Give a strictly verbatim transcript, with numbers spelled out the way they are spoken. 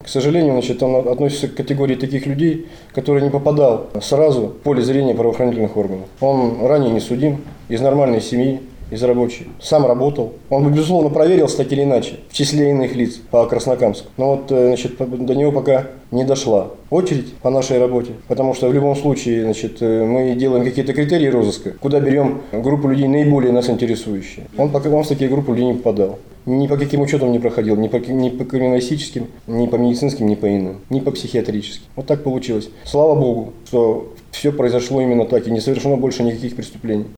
К сожалению, значит, он относится к категории таких людей, которые не попадал сразу в поле зрения правоохранительных органов. Он ранее не судим, из нормальной семьи, из рабочей. Сам работал. Он бы, безусловно, проверился так или иначе в числе иных лиц по Краснокамску. Но вот, значит, до него пока не дошла очередь по нашей работе, потому что в любом случае, значит, мы делаем какие-то критерии розыска, куда берем группу людей наиболее нас интересующие. Он пока он в такие группы людей не попадал. Ни по каким учетам не проходил, ни по, ни по криминалистическим, ни по медицинским, ни по иным, ни по психиатрическим. Вот так получилось. Слава Богу, что все произошло именно так и не совершено больше никаких преступлений.